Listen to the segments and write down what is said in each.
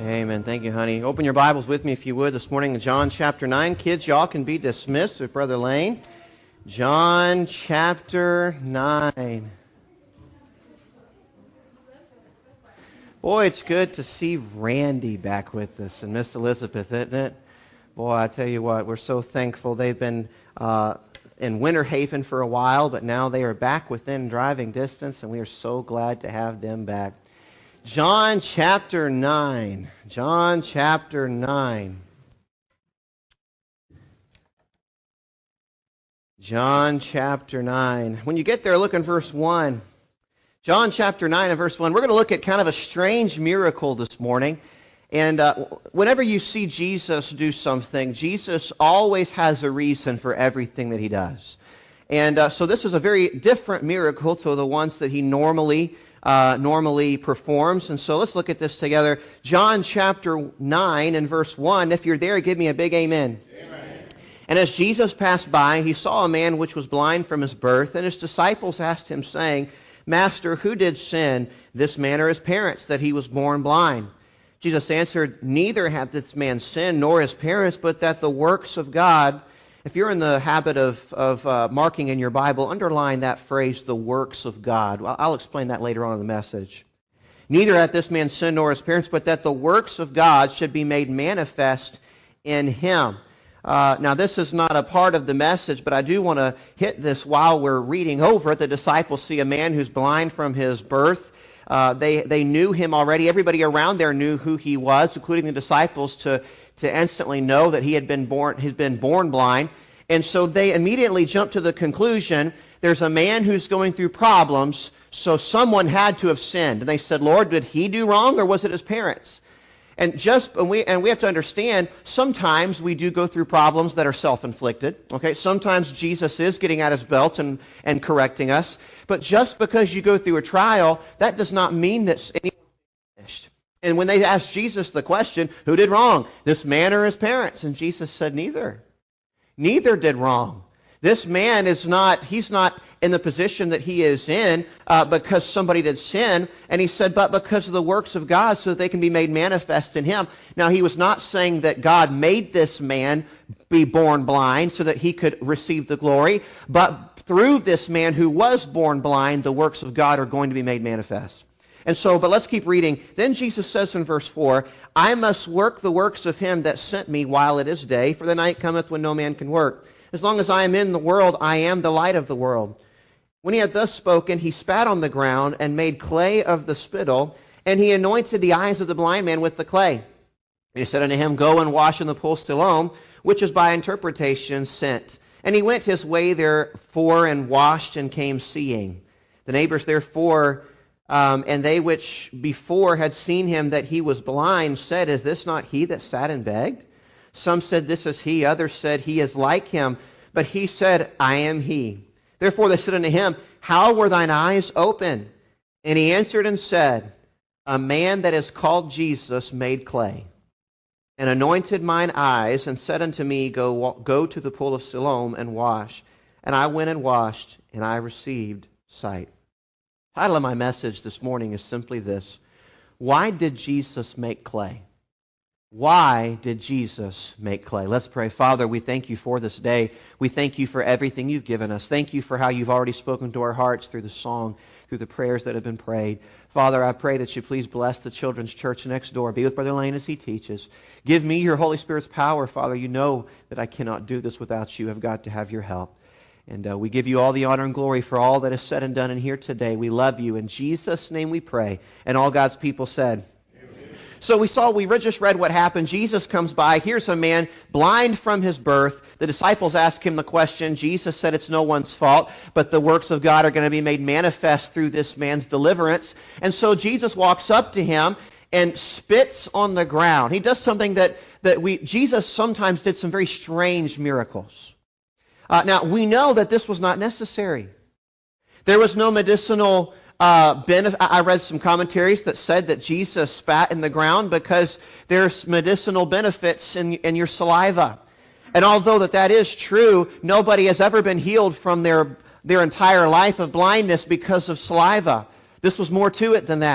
Amen. Thank you, honey. Open your Bibles with me, if you would, this morning in John chapter 9. Kids, y'all can be dismissed with Brother Lane. John chapter 9. Boy, it's good to see Randy back with us and Miss Elizabeth, isn't it? Boy, I tell you what, we're so thankful. They've been in Winter Haven for a while, but now they are back within driving distance, and we are so glad to have them back. John chapter 9. John chapter 9. John chapter 9. When you get there, look in verse 1. John chapter 9 and verse 1. We're going to look at kind of a strange miracle this morning. And whenever you see Jesus do something, Jesus always has a reason for everything that he does. And so this is a very different miracle to the ones that he normally performs. And so let's look at this together. John chapter 9 and verse 1. If you're there, give me a big amen. Amen. And as Jesus passed by, he saw a man which was blind from his birth, and his disciples asked him, saying, Master, who did sin, this man or his parents, that he was born blind? Jesus answered, Neither hath this man sinned, nor his parents, but that the works of God. If you're in the habit of marking in your Bible, underline that phrase, the works of God. Well, I'll explain that later on in the message. Neither hath this man sinned nor his parents, but that the works of God should be made manifest in him. Now, this is not a part of the message, but I do want to hit this while we're reading over it. The disciples see a man who's blind from his birth. They knew him already. Everybody around there knew who he was, including the disciples, to instantly know that he had been born blind. And so they immediately jumped to the conclusion, there's a man who's going through problems, so someone had to have sinned. And they said, Lord, did he do wrong, or was it his parents? And we have to understand, sometimes we do go through problems that are self-inflicted. Okay, sometimes Jesus is getting out his belt and correcting us. But just because you go through a trial, that does not mean that anyone's finished. And when they asked Jesus the question, who did wrong, this man or his parents? And Jesus said, neither. Neither did wrong. This man he's not in the position that he is in because somebody did sin. And he said, but because of the works of God, so that they can be made manifest in him. Now, he was not saying that God made this man be born blind so that he could receive the glory. But through this man who was born blind, the works of God are going to be made manifest. And so, but let's keep reading. Then Jesus says in verse 4, I must work the works of him that sent me while it is day, for the night cometh when no man can work. As long as I am in the world, I am the light of the world. When he had thus spoken, he spat on the ground and made clay of the spittle, and he anointed the eyes of the blind man with the clay. And he said unto him, Go and wash in the pool Siloam, which is by interpretation sent. And he went his way therefore and washed and came seeing. The neighbors therefore, and they which before had seen him that he was blind, said, Is this not he that sat and begged? Some said, This is he. Others said, He is like him. But he said, I am he. Therefore they said unto him, How were thine eyes open? And he answered and said, A man that is called Jesus made clay, and anointed mine eyes, and said unto me, Go to the pool of Siloam and wash. And I went and washed, and I received sight. The title of my message this morning is simply this: Why did Jesus make clay? Why did Jesus make clay? Let's pray. Father, we thank you for this day. We thank you for everything you've given us. Thank you for how you've already spoken to our hearts through the song, through the prayers that have been prayed. Father, I pray that you please bless the children's church next door. Be with Brother Lane as he teaches. Give me your Holy Spirit's power, Father. You know that I cannot do this without you. I've got to have your help. And we give you all the honor and glory for all that is said and done in here today. We love you. In Jesus' name we pray. And all God's people said, Amen. So we just read what happened. Jesus comes by. Here's a man blind from his birth. The disciples ask him the question. Jesus said it's no one's fault, but the works of God are going to be made manifest through this man's deliverance. And so Jesus walks up to him and spits on the ground. He does something Jesus sometimes did some very strange miracles. Now, we know that this was not necessary. There was no medicinal benefit. I read some commentaries that said that Jesus spat in the ground because there's medicinal benefits in your saliva. And although that is true, nobody has ever been healed from their entire life of blindness because of saliva. This was more to it than that.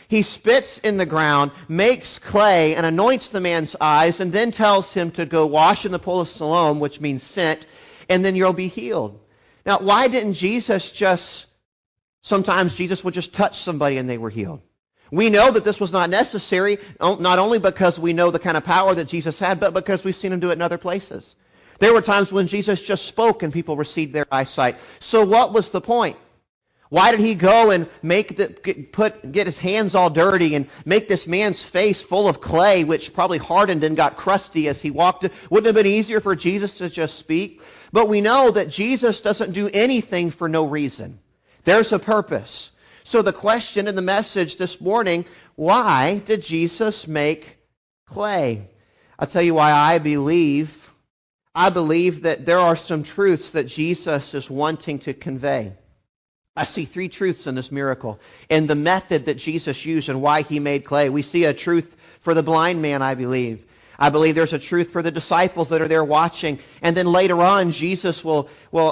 He spits in the ground, makes clay, and anoints the man's eyes, and then tells him to go wash in the pool of Siloam, which means sent, and then you'll be healed. Now, why didn't sometimes Jesus would just touch somebody and they were healed? We know that this was not necessary, not only because we know the kind of power that Jesus had, but because we've seen him do it in other places. There were times when Jesus just spoke and people received their eyesight. So what was the point? Why did he go and get his hands all dirty and make this man's face full of clay, which probably hardened and got crusty as he walked? Wouldn't it have been easier for Jesus to just speak? But we know that Jesus doesn't do anything for no reason. There's a purpose. So the question in the message this morning, why did Jesus make clay? I'll tell you why I believe that there are some truths that Jesus is wanting to convey. I see three truths in this miracle and the method that Jesus used and why he made clay. We see a truth for the blind man, I believe. I believe there's a truth for the disciples that are there watching. And then later on, Jesus and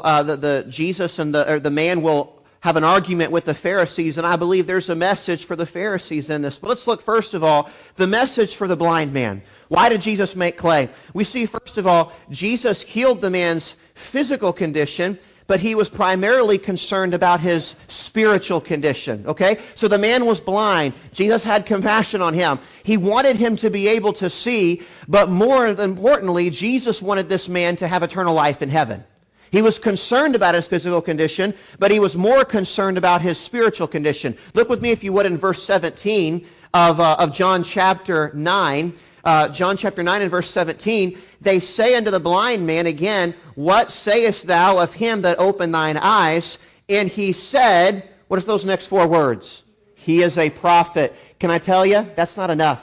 the man will have an argument with the Pharisees, and I believe there's a message for the Pharisees in this. But let's look first of all, the message for the blind man. Why did Jesus make clay? We see first of all, Jesus healed the man's physical condition, but he was primarily concerned about his spiritual condition. Okay? So the man was blind. Jesus had compassion on him. He wanted him to be able to see, but more importantly, Jesus wanted this man to have eternal life in heaven. He was concerned about his physical condition, but he was more concerned about his spiritual condition. Look with me, if you would, in verse 17 of John chapter 9. John chapter 9 and verse 17, they say unto the blind man again, what sayest thou of him that opened thine eyes? And he said, what is those next four words? He is a prophet. Can I tell you? That's not enough.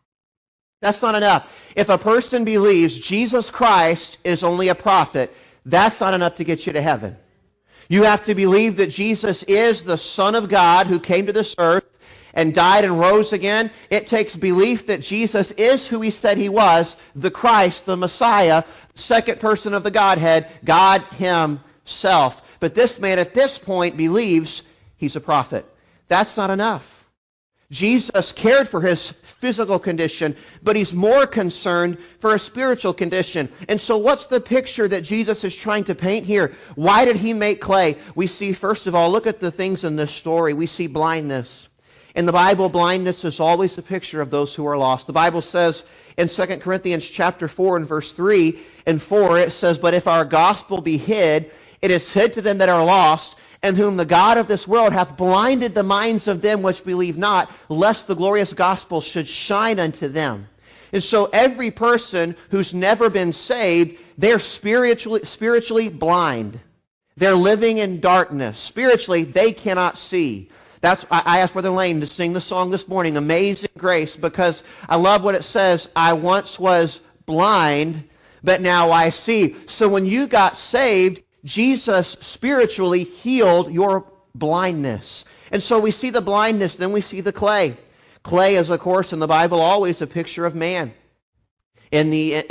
That's not enough. If a person believes Jesus Christ is only a prophet, that's not enough to get you to heaven. You have to believe that Jesus is the Son of God who came to this earth and died and rose again. It takes belief that Jesus is who he said he was, the Christ, the Messiah, second person of the Godhead, God himself. But this man at this point believes he's a prophet. That's not enough. Jesus cared for his physical condition, but he's more concerned for a spiritual condition. And so what's the picture that Jesus is trying to paint here? Why did he make clay? We see, first of all, look at the things in this story. We see blindness. In the Bible, blindness is always a picture of those who are lost. The Bible says in 2 Corinthians chapter 4 and verse 3 and 4, it says, but if our gospel be hid, it is hid to them that are lost, and whom the God of this world hath blinded the minds of them which believe not, lest the glorious gospel should shine unto them. And so every person who's never been saved, they're spiritually blind. They're living in darkness. Spiritually, they cannot see. I asked Brother Lane to sing the song this morning, Amazing Grace, because I love what it says, I once was blind, but now I see. So when you got saved, Jesus spiritually healed your blindness. And so we see the blindness, then we see the clay. Clay is, of course, in the Bible always a picture of man. In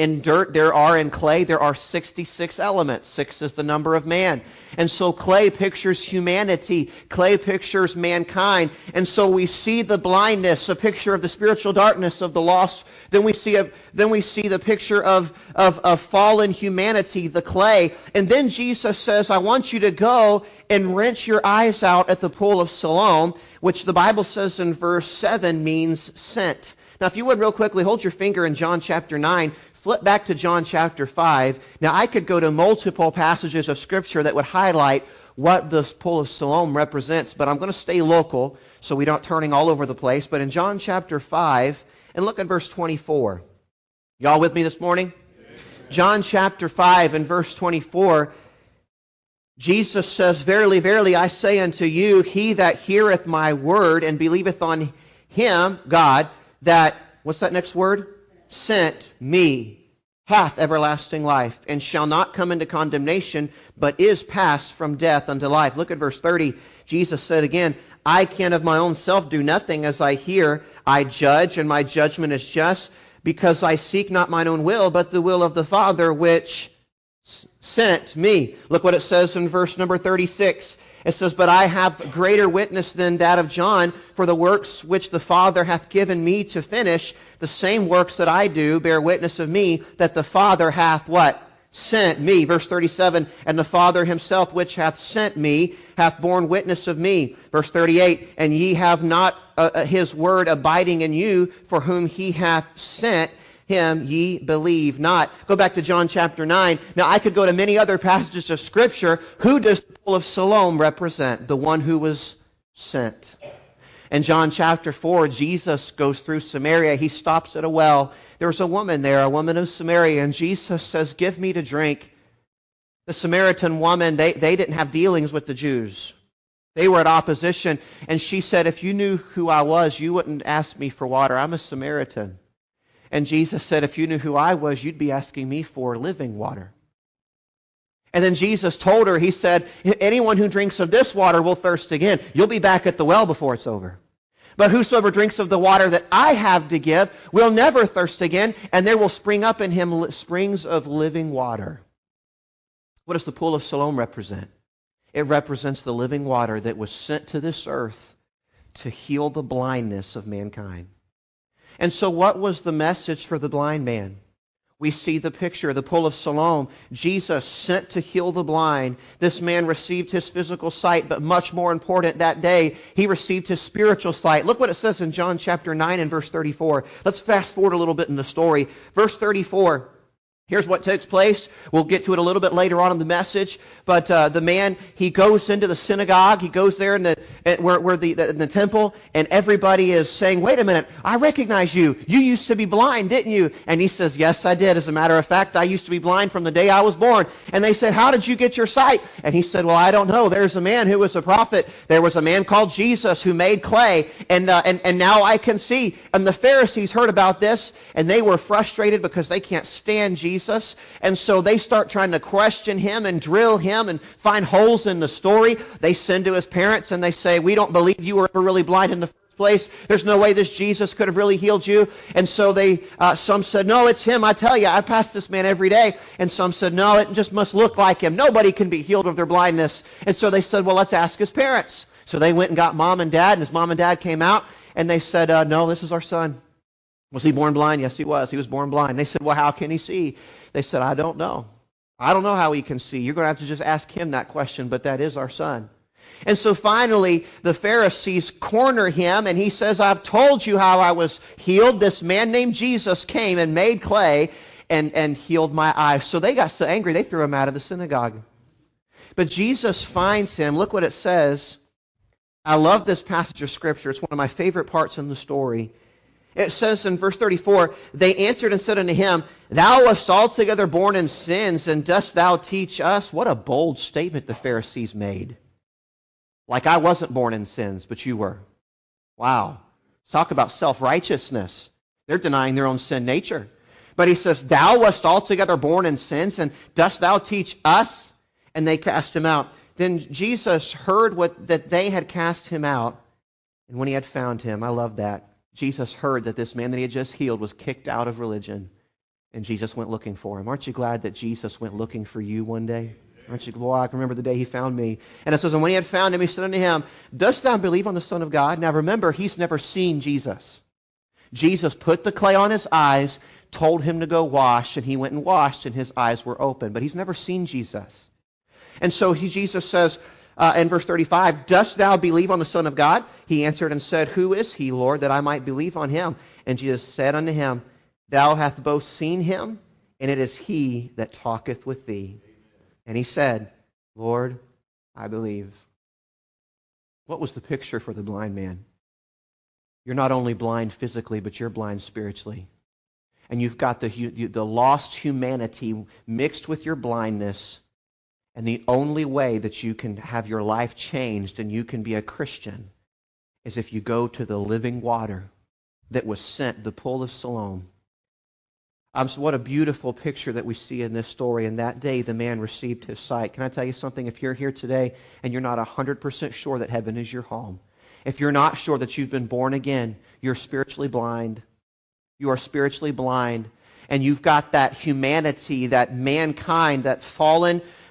clay, there are 66 elements. 6 is the number of man. And so clay pictures humanity. Clay pictures mankind. And so we see the blindness, a picture of the spiritual darkness of the lost. Then we see the picture of fallen humanity, the clay. And then Jesus says, I want you to go and rinse your eyes out at the pool of Siloam, which the Bible says in verse 7 means sent. Now, if you would real quickly, hold your finger in John chapter 9, flip back to John chapter 5. Now, I could go to multiple passages of Scripture that would highlight what the pool of Siloam represents, but I'm going to stay local so we don't turning all over the place. But in John chapter 5, and look at verse 24. Y'all with me this morning? Amen. John chapter 5 and verse 24, Jesus says, Verily, verily, I say unto you, he that heareth my word and believeth on him, God, that, what's that next word? Sent me, hath everlasting life, and shall not come into condemnation, but is passed from death unto life. Look at verse 30. Jesus said again, I can of my own self do nothing. As I hear, I judge, and my judgment is just, because I seek not mine own will, but the will of the Father which sent me. Look what it says in verse number 36. It says, "But I have greater witness than that of John, for the works which the Father hath given me to finish, the same works that I do bear witness of me, that the Father hath" what? "Sent me." Verse 37, "And the Father himself which hath sent me hath borne witness of me." Verse 38, "And ye have not his word abiding in you, for whom he hath sent him ye believe not." Go back to John chapter 9. Now I could go to many other passages of Scripture. Who does the pool of Siloam represent? The one who was sent. In John chapter 4, Jesus goes through Samaria. He stops at a well. There was a woman there, a woman of Samaria, and Jesus says, "Give me to drink." The Samaritan woman, they didn't have dealings with the Jews. They were at opposition. And she said, "If you knew who I was, you wouldn't ask me for water. I'm a Samaritan." And Jesus said, "If you knew who I was, you'd be asking me for living water." And then Jesus told her, he said, "Anyone who drinks of this water will thirst again. You'll be back at the well before it's over. But whosoever drinks of the water that I have to give will never thirst again, and there will spring up in him springs of living water." What does the pool of Siloam represent? It represents the living water that was sent to this earth to heal the blindness of mankind. And so what was the message for the blind man? We see the picture, the pool of Siloam. Jesus sent to heal the blind. This man received his physical sight, but much more important that day, he received his spiritual sight. Look what it says in John chapter 9 and verse 34. Let's fast forward a little bit in the story. Verse 34. Here's what takes place. We'll get to it a little bit later on in the message. But the man, he goes into the synagogue. He goes there in the temple, and everybody is saying, "Wait a minute, I recognize you. You used to be blind, didn't you?" And he says, "Yes, I did. As a matter of fact, I used to be blind from the day I was born." And they said, "How did you get your sight?" And he said, "Well, I don't know. There's a man who was a prophet. There was a man called Jesus who made clay, and now I can see." And the Pharisees heard about this, and they were frustrated because they can't stand Jesus. And so they start trying to question him and drill him and find holes in the story. They send to his parents and they say, "We don't believe you were ever really blind in the first place. There's no way this Jesus could have really healed you." And so some said, "No, it's him. I tell you, I pass this man every day." And some said, "No, it just must look like him. Nobody can be healed of their blindness." And so they said, "Well, let's ask his parents." So they went and got mom and dad, and his mom and dad came out and they said, "No, this is our son." "Was he born blind?" "Yes, he was. He was born blind." They said, "Well, how can he see?" They said, "I don't know. I don't know how he can see. You're going to have to just ask him that question, but that is our son." And so finally, the Pharisees corner him, and he says, "I've told you how I was healed. This man named Jesus came and made clay and healed my eyes." So they got so angry, they threw him out of the synagogue. But Jesus finds him. Look what it says. I love this passage of Scripture. It's one of my favorite parts in the story. It says in verse 34, "They answered and said unto him, Thou wast altogether born in sins, and dost thou teach us?" What a bold statement the Pharisees made. Like, I wasn't born in sins, but you were. Wow. Talk about self-righteousness. They're denying their own sin nature. But he says, "Thou wast altogether born in sins, and dost thou teach us?" And they cast him out. Then Jesus heard that they had cast him out, and when he had found him, I love that, Jesus heard that this man that he had just healed was kicked out of religion, and Jesus went looking for him. Aren't you glad that Jesus went looking for you one day? Aren't you glad? I can remember the day he found me. And it says, "And when he had found him, he said unto him, Dost thou believe on the Son of God?" Now remember, he's never seen Jesus. Jesus put the clay on his eyes, told him to go wash, and he went and washed, and his eyes were open. But he's never seen Jesus. And so Jesus says, in verse 35, "Dost thou believe on the Son of God?" He answered and said, "Who is he, Lord, that I might believe on him?" And Jesus said unto him, "Thou hast both seen him, and it is he that talketh with thee." And he said, "Lord, I believe." What was the picture for the blind man? You're not only blind physically, but you're blind spiritually. And you've got the lost humanity mixed with your blindness. And the only way that you can have your life changed and you can be a Christian is if you go to the living water that was sent, the pool of Siloam. So what a beautiful picture that we see in this story. And that day the man received his sight. Can I tell you something? If you're here today and you're not 100% sure that heaven is your home, if you're not sure that you've been born again, you're spiritually blind. You are spiritually blind. And you've got that humanity, that mankind, that fallen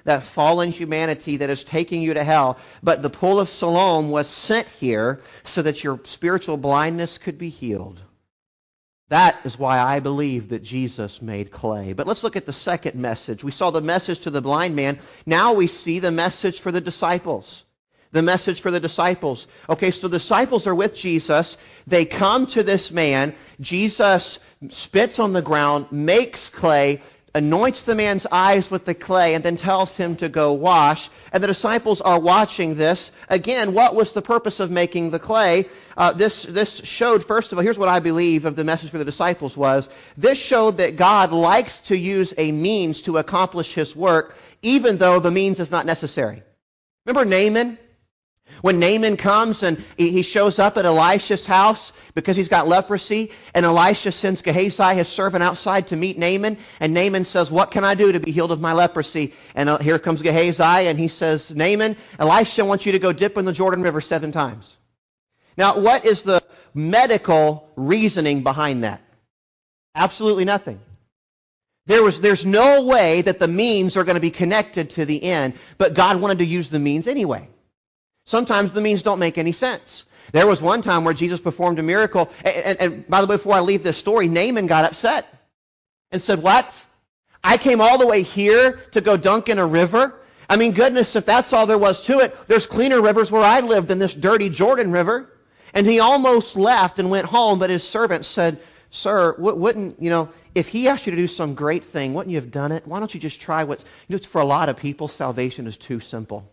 that fallen humanity that is taking you to hell. But the pool of Siloam was sent here so that your spiritual blindness could be healed. That is why I believe that Jesus made clay. But let's look at the second message. We saw the message to the blind man. Now we see the message for the disciples. The message for the disciples. Okay, so the disciples are with Jesus. They come to this man. Jesus spits on the ground, makes clay, anoints the man's eyes with the clay, and then tells him to go wash. And the disciples are watching this. Again, what was the purpose of making the clay? This showed, first of all, here's what I believe of the message for the disciples was. This showed that God likes to use a means to accomplish His work, even though the means is not necessary. Remember Naaman? When Naaman comes and he shows up at Elisha's house because he's got leprosy, and Elisha sends Gehazi, his servant, outside to meet Naaman, and Naaman says, "What can I do to be healed of my leprosy?" And here comes Gehazi, and he says, "Naaman, Elisha wants you to go dip in the Jordan River 7 times. Now, what is the medical reasoning behind that? Absolutely nothing. There's no way that the means are going to be connected to the end, but God wanted to use the means anyway. Sometimes the means don't make any sense. There was one time where Jesus performed a miracle, and by the way, before I leave this story, Naaman got upset and said, "What? I came all the way here to go dunk in a river? I mean, goodness, if that's all there was to it, there's cleaner rivers where I live than this dirty Jordan River." And he almost left and went home, but his servant said, "Sir, wouldn't, if he asked you to do some great thing, wouldn't you have done it? Why don't you just try for a lot of people, salvation is too simple.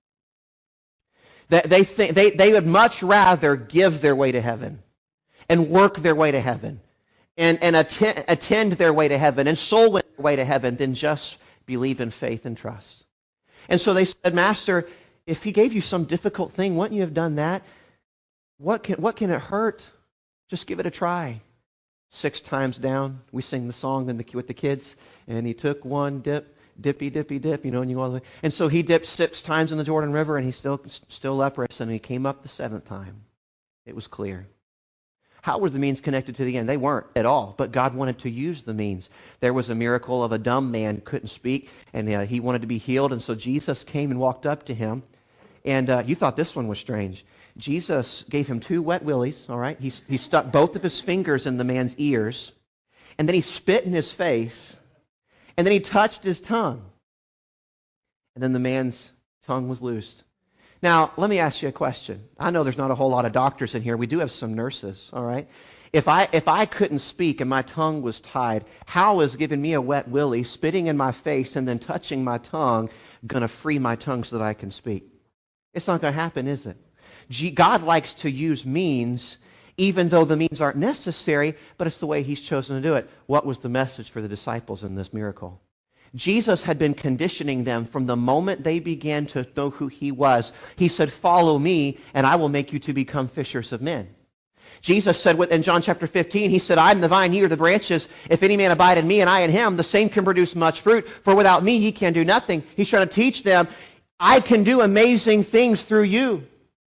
They would much rather give their way to heaven and work their way to heaven and attend their way to heaven and soul win their way to heaven than just believe in faith and trust." And so they said, "Master, if he gave you some difficult thing, wouldn't you have done that? What can it hurt? Just give it a try." 6 times down, we sing the song with the kids, and he took one dip. Dippy, dippy, dip, and you all the way. And so he dipped 6 times in the Jordan River, and he's still leprous, and he came up the 7th time. It was clear. How were the means connected to the end? They weren't at all, but God wanted to use the means. There was a miracle of a dumb man who couldn't speak, and he wanted to be healed, and so Jesus came and walked up to him, and you thought this one was strange. Jesus gave him 2 wet willies, all right? He stuck both of his fingers in the man's ears, and then he spit in his face, and then he touched his tongue. And then the man's tongue was loosed. Now, let me ask you a question. I know there's not a whole lot of doctors in here. We do have some nurses, all right? If I couldn't speak and my tongue was tied, how is giving me a wet willy, spitting in my face, and then touching my tongue going to free my tongue so that I can speak? It's not going to happen, is it? God likes to use means even though the means aren't necessary, but it's the way He's chosen to do it. What was the message for the disciples in this miracle? Jesus had been conditioning them from the moment they began to know who He was. He said, "Follow me, and I will make you to become fishers of men." Jesus said in John chapter 15, He said, "I am the vine, ye are the branches. If any man abide in me, and I in him, the same can produce much fruit. For without me ye can do nothing." He's trying to teach them, I can do amazing things through you.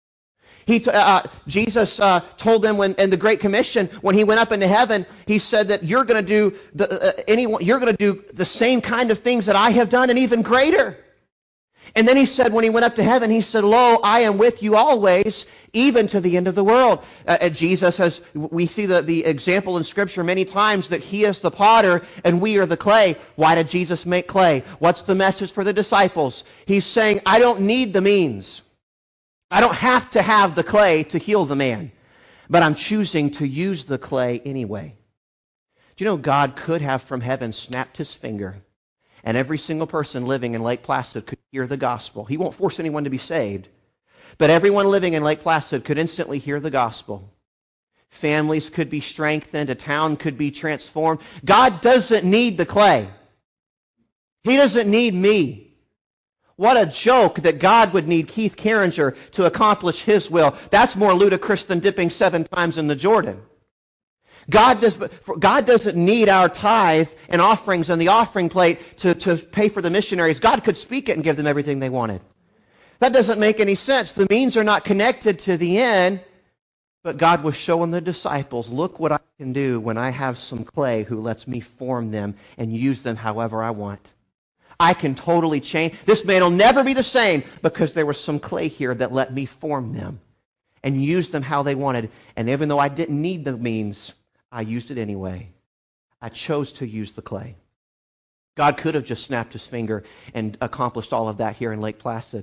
Jesus told them in the Great Commission, when He went up into heaven, He said that you're going to do the same kind of things that I have done and even greater. And then He said, when He went up to heaven, He said, "Lo, I am with you always, even to the end of the world." We see the example in Scripture many times that He is the potter and we are the clay. Why did Jesus make clay? What's the message for the disciples? He's saying, I don't need the means. I don't have to have the clay to heal the man, but I'm choosing to use the clay anyway. Do you know God could have from heaven snapped His finger, and every single person living in Lake Placid could hear the gospel? He won't force anyone to be saved, but everyone living in Lake Placid could instantly hear the gospel. Families could be strengthened. A town could be transformed. God doesn't need the clay. He doesn't need me. What a joke that God would need Keith Carringer to accomplish His will. That's more ludicrous than dipping 7 times in the Jordan. God doesn't need our tithe and offerings and the offering plate to pay for the missionaries. God could speak it and give them everything they wanted. That doesn't make any sense. The means are not connected to the end, but God was showing the disciples, look what I can do when I have some clay who lets me form them and use them however I want. I can totally change. This man will never be the same because there was some clay here that let me form them and use them how they wanted. And even though I didn't need the means, I used it anyway. I chose to use the clay. God could have just snapped his finger and accomplished all of that here in Lake Placid.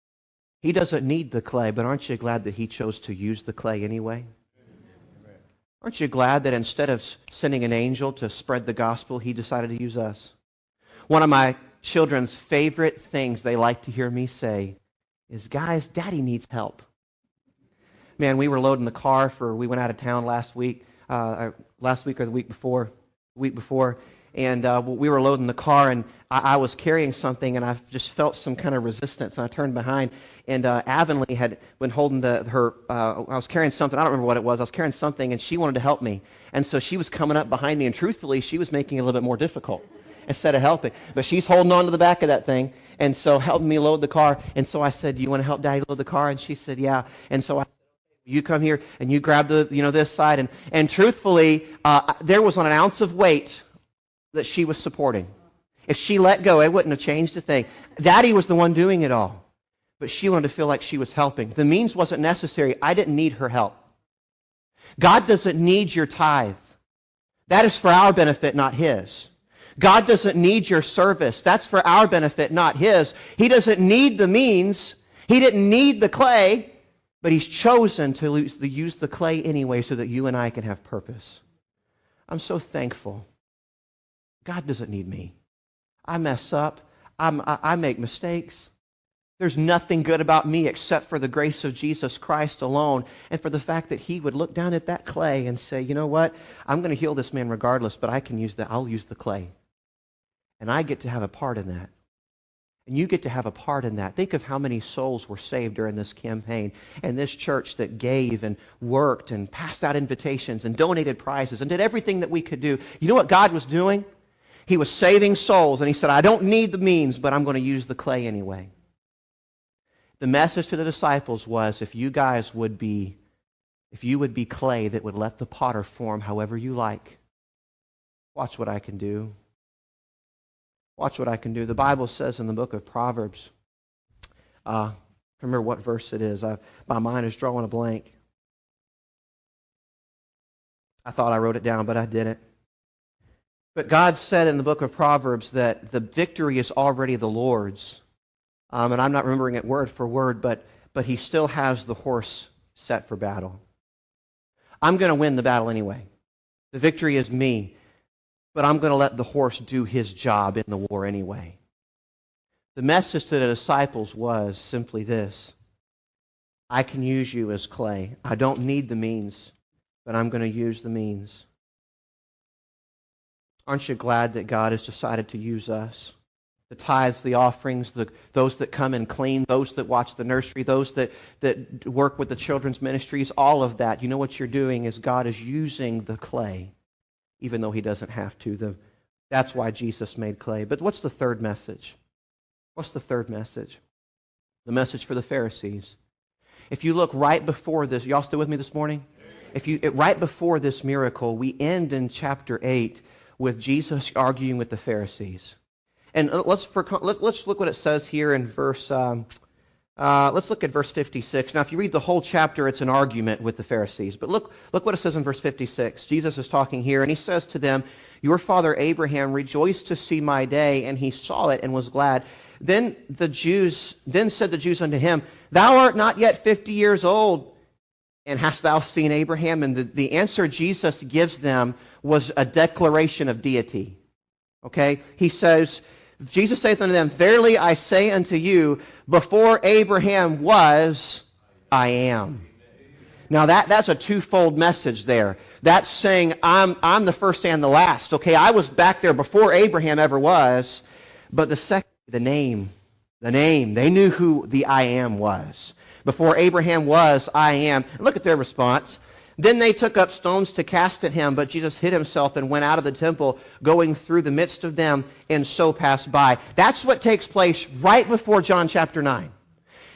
He doesn't need the clay, but aren't you glad that he chose to use the clay anyway? Aren't you glad that instead of sending an angel to spread the gospel, he decided to use us? One of my children's favorite things they like to hear me say is, guys, Daddy needs help. Man, we were loading the car we went out of town last week or the week before, and we were loading the car, and I was carrying something, and I just felt some kind of resistance, and I turned behind, and Avonlea had been holding I was carrying something, I don't remember what it was, I was carrying something, and she wanted to help me, and so she was coming up behind me, and truthfully, she was making it a little bit more difficult instead of helping, but she's holding on to the back of that thing, and so helping me load the car, and so I said, do you want to help Daddy load the car? And she said, yeah, and so you come here, and you grab this side, and truthfully, there was an ounce of weight that she was supporting. If she let go, it wouldn't have changed a thing. Daddy was the one doing it all. But she wanted to feel like she was helping. The means wasn't necessary. I didn't need her help. God doesn't need your tithe. That is for our benefit, not his. God doesn't need your service. That's for our benefit, not his. He doesn't need the means. He didn't need the clay. But he's chosen to use the clay anyway so that you and I can have purpose. I'm so thankful. God doesn't need me. I mess up. I make mistakes. There's nothing good about me except for the grace of Jesus Christ alone and for the fact that he would look down at that clay and say, you know what? I'm going to heal this man regardless, but I'll use the clay. And I get to have a part in that. And you get to have a part in that. Think of how many souls were saved during this campaign. And this church that gave and worked and passed out invitations and donated prizes and did everything that we could do. You know what God was doing? He was saving souls, and he said, I don't need the means, but I'm going to use the clay anyway. The message to the disciples was, if you would be clay that would let the potter form however you like, watch what I can do. Watch what I can do. The Bible says in the book of Proverbs, I remember what verse it is. My mind is drawing a blank. I thought I wrote it down, but I didn't. But God said in the book of Proverbs that the victory is already the Lord's. And I'm not remembering it word for word, but he still has the horse set for battle. I'm going to win the battle anyway. The victory is me, but I'm going to let the horse do his job in the war anyway. The message to the disciples was simply this: I can use you as clay. I don't need the means, but I'm going to use the means. Aren't you glad that God has decided to use us? The tithes, the offerings, those that come and clean, those that watch the nursery, those that work with the children's ministries, all of that. You know what you're doing is God is using the clay, even though he doesn't have to. That's why Jesus made clay. But what's the third message? What's the third message? The message for the Pharisees. If you look right before this, y'all still with me this morning? Right before this miracle, we end in chapter 8 with Jesus arguing with the Pharisees. And let's look what it says here in verse. Let's look at verse 56. Now, if you read the whole chapter, it's an argument with the Pharisees. But look what it says in verse 56. Jesus is talking here, and he says to them, "Your father Abraham rejoiced to see my day, and he saw it and was glad. Then said the Jews unto him, Thou art not yet 50 years old, and hast thou seen Abraham?" And the answer Jesus gives them was a declaration of deity. Okay? He says, Jesus saith unto them, "Verily I say unto you, before Abraham was, I am." Now that's a twofold message there. That's saying I'm the first and the last. Okay, I was back there before Abraham ever was. But the second, the name. They knew who the I am was. Before Abraham was, I am. Look at their response. Then they took up stones to cast at him, but Jesus hid himself and went out of the temple, going through the midst of them, and so passed by. That's what takes place right before John chapter 9.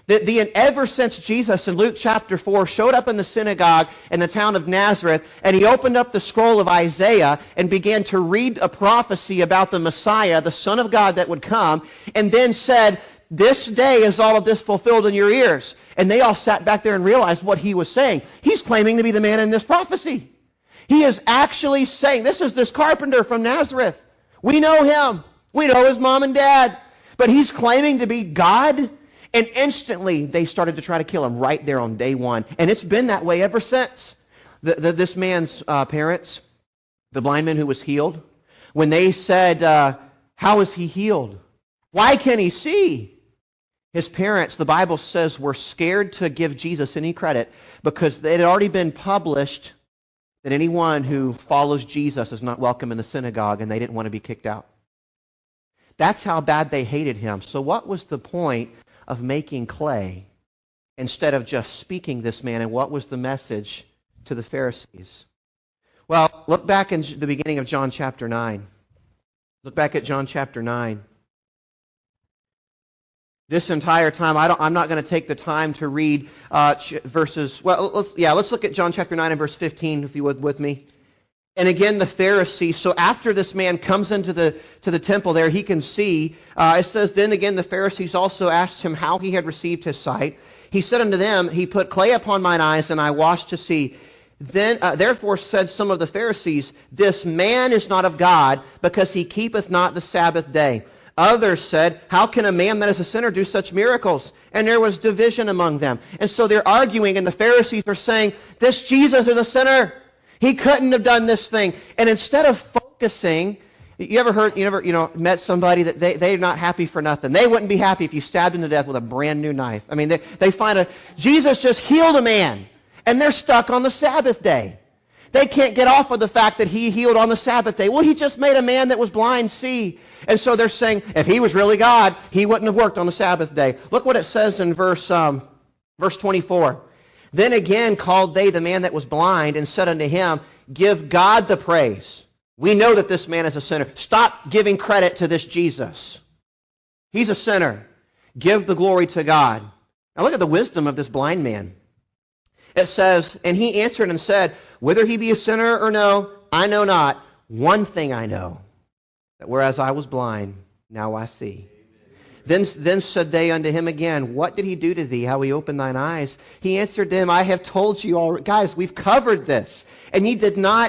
Ever since Jesus in Luke chapter 4 showed up in the synagogue in the town of Nazareth, and he opened up the scroll of Isaiah and began to read a prophecy about the Messiah, the Son of God that would come, and then said, "This day is all of this fulfilled in your ears." And they all sat back there and realized what he was saying. He's claiming to be the man in this prophecy. He is actually saying, this is this carpenter from Nazareth. We know him. We know his mom and dad. But he's claiming to be God. And instantly, they started to try to kill him right there on day one. And it's been that way ever since. This man's parents, the blind man who was healed, when they said, how is he healed? Why can't he see? His parents, the Bible says, were scared to give Jesus any credit because it had already been published that anyone who follows Jesus is not welcome in the synagogue, and they didn't want to be kicked out. That's how bad they hated him. So what was the point of making clay instead of just speaking this man? And what was the message to the Pharisees? Well, look back in the beginning of John chapter 9. Look back at John chapter 9. This entire time, I'm not going to take the time to read verses. Well, let's look at John chapter 9 and verse 15, if you would, with me. And again, the Pharisees. So after this man comes into the temple there, he can see. It says, then again, the Pharisees also asked him how he had received his sight. He said unto them, he put clay upon mine eyes, and I washed to see. Then, therefore said some of the Pharisees, this man is not of God, because he keepeth not the Sabbath day. Others said, how can a man that is a sinner do such miracles? And there was division among them. And so they're arguing, and the Pharisees are saying, this Jesus is a sinner. He couldn't have done this thing. And instead of focusing, you ever met somebody that they're not happy for nothing. They wouldn't be happy if you stabbed them to death with a brand new knife. I mean, they find Jesus just healed a man, and they're stuck on the Sabbath day. They can't get off of the fact that he healed on the Sabbath day. Well, he just made a man that was blind see. And so they're saying, if he was really God, he wouldn't have worked on the Sabbath day. Look what it says in verse 24. Then again called they the man that was blind, and said unto him, give God the praise. We know that this man is a sinner. Stop giving credit to this Jesus. He's a sinner. Give the glory to God. Now look at the wisdom of this blind man. It says, and he answered and said, whether he be a sinner or no, I know not. One thing I know, that whereas I was blind, now I see. Then said they unto him again, what did he do to thee? How he opened thine eyes? He answered them, I have told you all. Guys, we've covered this. And ye did not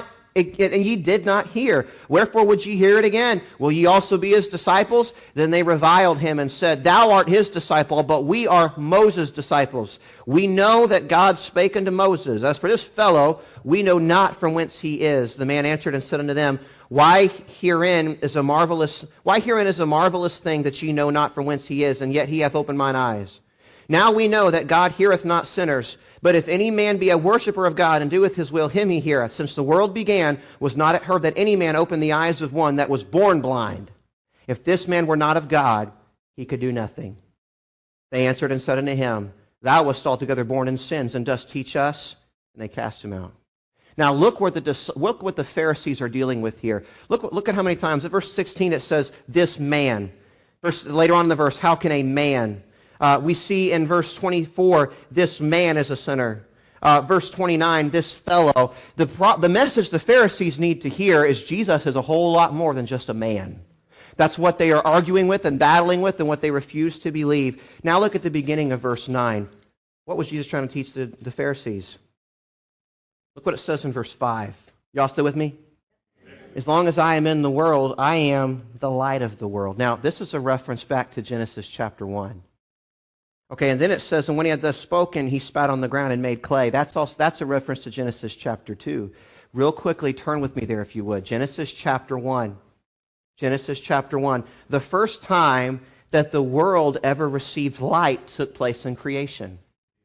hear. Wherefore would ye hear it again? Will ye also be his disciples? Then they reviled him and said, thou art his disciple, but we are Moses' disciples. We know that God spake unto Moses. As for this fellow, we know not from whence he is. The man answered and said unto them, Why herein is a marvelous thing that ye know not from whence he is, and yet he hath opened mine eyes. Now we know that God heareth not sinners, but if any man be a worshipper of God and doeth his will, him he heareth. Since the world began, was not it heard that any man opened the eyes of one that was born blind? If this man were not of God, he could do nothing. They answered and said unto him, Thou wast altogether born in sins, and dost teach us? And they cast him out. Now look what the Pharisees are dealing with here. Look at how many times. At verse 16 it says, this man. Later on in the verse, how can a man? We see in verse 24, this man is a sinner. Verse 29, this fellow. The message the Pharisees need to hear is Jesus is a whole lot more than just a man. That's what they are arguing with and battling with, and what they refuse to believe. Now look at the beginning of verse 9. What was Jesus trying to teach the Pharisees? Look what it says in verse 5. Y'all still with me? As long as I am in the world, I am the light of the world. Now, this is a reference back to Genesis chapter 1. Okay, and then it says, and when he had thus spoken, he spat on the ground and made clay. That's a reference to Genesis chapter 2. Real quickly, turn with me there if you would. Genesis chapter 1. Genesis chapter 1. The first time that the world ever received light took place in creation.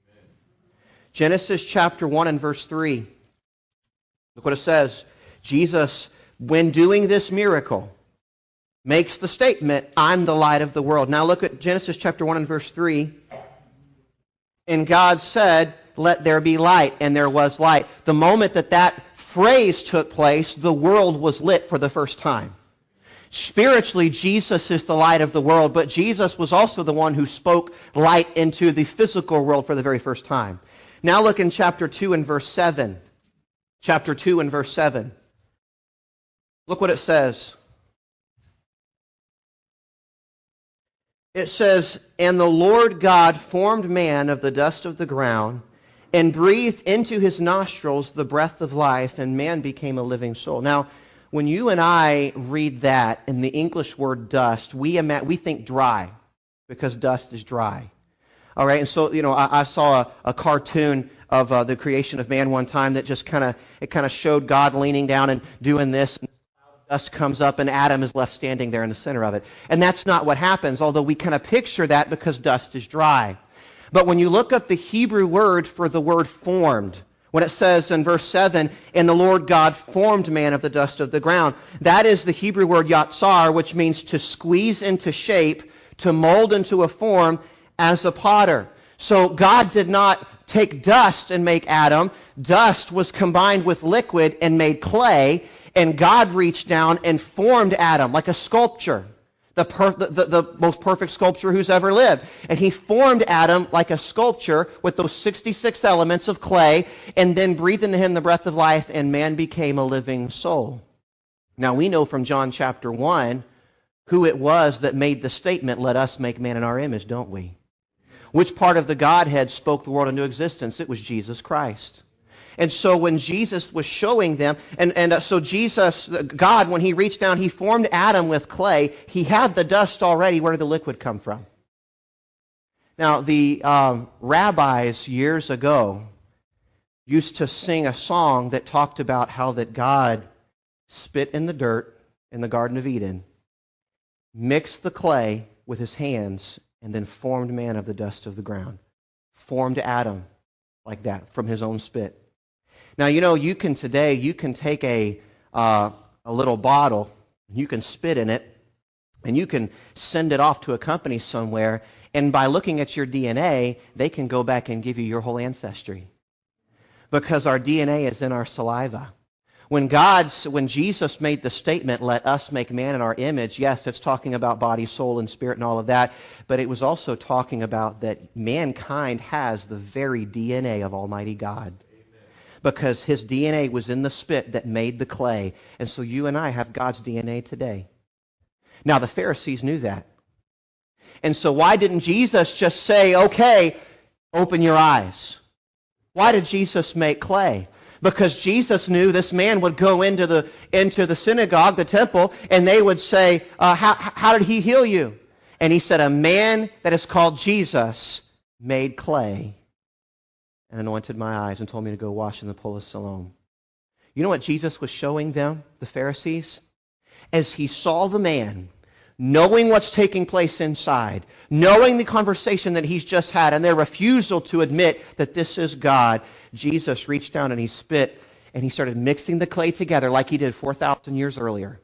Genesis chapter 1 and verse 3. Look what it says. Jesus, when doing this miracle, makes the statement, I'm the light of the world. Now look at Genesis chapter 1 and verse 3. And God said, let there be light, and there was light. The moment that phrase took place, the world was lit for the first time. Spiritually, Jesus is the light of the world, but Jesus was also the one who spoke light into the physical world for the very first time. Now look in chapter 2 and verse 7. Chapter 2 and verse 7. Look what it says. It says, "And the Lord God formed man of the dust of the ground, and breathed into his nostrils the breath of life, and man became a living soul." Now, when you and I read that in the English word dust, we think dry, because dust is dry. All right, and so, I saw a cartoon of the creation of man one time that just kind of showed God leaning down and doing this, and dust comes up and Adam is left standing there in the center of it. And that's not what happens, although we kind of picture that because dust is dry. But when you look up the Hebrew word for the word formed, when it says in verse 7, "And the Lord God formed man of the dust of the ground," that is the Hebrew word yatsar, which means to squeeze into shape, to mold into a form as a potter. So God did not take dust and make Adam. Dust was combined with liquid and made clay. And God reached down and formed Adam like a sculpture, the most perfect sculptor who's ever lived. And he formed Adam like a sculpture with those 66 elements of clay, and then breathed into him the breath of life, and man became a living soul. Now we know from John chapter 1 who it was that made the statement, "Let us make man in our image," don't we? Which part of the Godhead spoke the world into existence? It was Jesus Christ. And so when Jesus was showing them, so Jesus, God, when he reached down, he formed Adam with clay. He had the dust already. Where did the liquid come from? Now, the rabbis years ago used to sing a song that talked about how that God spit in the dirt in the Garden of Eden, mixed the clay with his hands, and then formed man of the dust of the ground. Formed Adam like that from his own spit. Now, you can take a little bottle, you can spit in it, and you can send it off to a company somewhere, and by looking at your DNA, they can go back and give you your whole ancestry. Because our DNA is in our saliva. When Jesus made the statement, "Let us make man in our image," yes, it's talking about body, soul, and spirit and all of that, but it was also talking about that mankind has the very DNA of Almighty God. Because his DNA was in the spit that made the clay. And so you and I have God's DNA today. Now, the Pharisees knew that. And so why didn't Jesus just say, "Okay, open your eyes"? Why did Jesus make clay? Because Jesus knew this man would go into the synagogue, the temple, and they would say, how did he heal you? And he said, "A man that is called Jesus made clay and anointed my eyes and told me to go wash in the pool of Siloam." You know what Jesus was showing them, the Pharisees? As he saw the man, knowing what's taking place inside, knowing the conversation that he's just had, and their refusal to admit that this is God, Jesus reached down and he spit, and he started mixing the clay together like he did 4,000 years earlier.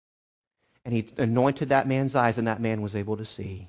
And he anointed that man's eyes, and that man was able to see.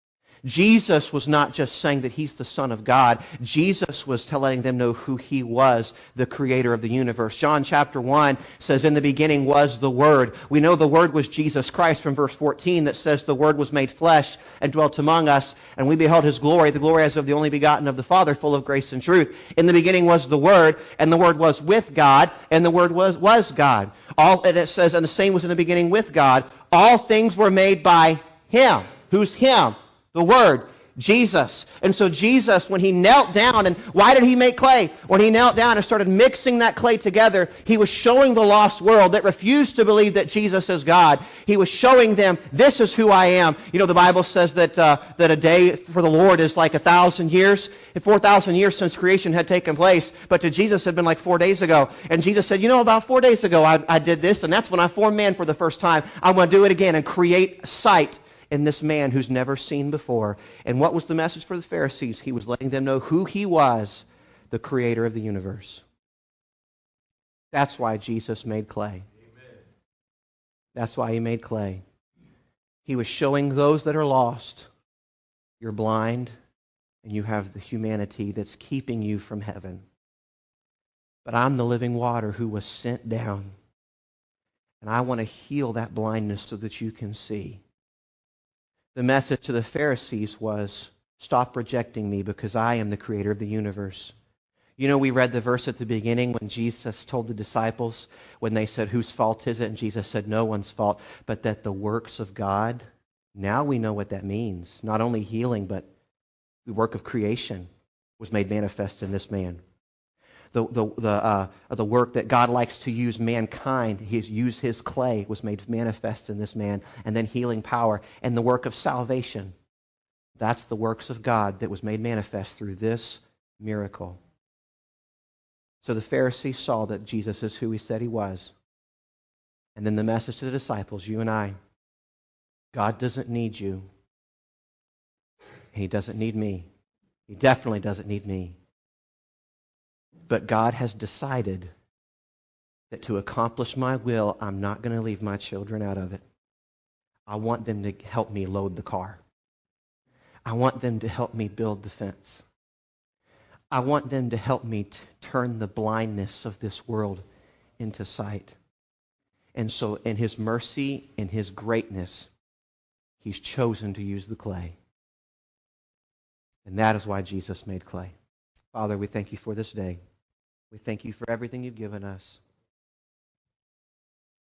Jesus was not just saying that he's the Son of God. Jesus was letting them know who he was, the creator of the universe. John chapter 1 says, "In the beginning was the Word." We know the Word was Jesus Christ from verse 14 that says, "The Word was made flesh and dwelt among us, and we beheld his glory, the glory as of the only begotten of the Father, full of grace and truth." In the beginning was the Word, and the Word was with God, and the Word was God. And it says, "And the same was in the beginning with God. All things were made by him." Who's him? The Word, Jesus. And so Jesus, when he knelt down, and why did he make clay? When he knelt down and started mixing that clay together, he was showing the lost world that refused to believe that Jesus is God. He was showing them, "This is who I am." The Bible says that a day for the Lord is like 1,000 years. 4,000 years since creation had taken place, but to Jesus had been like 4 days ago. And Jesus said, "About 4 days ago I did this, and that's when I formed man for the first time. I'm going to do it again and create sight in this man who's never seen before." And what was the message for the Pharisees? He was letting them know who he was, the creator of the universe. That's why Jesus made clay. Amen. That's why he made clay. He was showing those that are lost, you're blind, and you have the humanity that's keeping you from heaven. But I'm the living water who was sent down. And I want to heal that blindness so that you can see. The message to the Pharisees was, stop rejecting me because I am the creator of the universe. You know, we read the verse at the beginning when Jesus told the disciples, when they said, whose fault is it? And Jesus said, no one's fault, but that the works of God. Now we know what that means. Not only healing, but the work of creation was made manifest in this man. The work that God likes to use mankind, He's used His clay, was made manifest in this man, and then healing power, and the work of salvation. That's the works of God that was made manifest through this miracle. So the Pharisees saw that Jesus is who He said He was. And then the message to the disciples, you and I, God doesn't need you. He doesn't need me. He definitely doesn't need me. But God has decided that to accomplish my will, I'm not going to leave my children out of it. I want them to help me load the car. I want them to help me build the fence. I want them to help me turn the blindness of this world into sight. And so in His mercy and His greatness, He's chosen to use the clay. And that is why Jesus made clay. Father, we thank You for this day. We thank You for everything You've given us.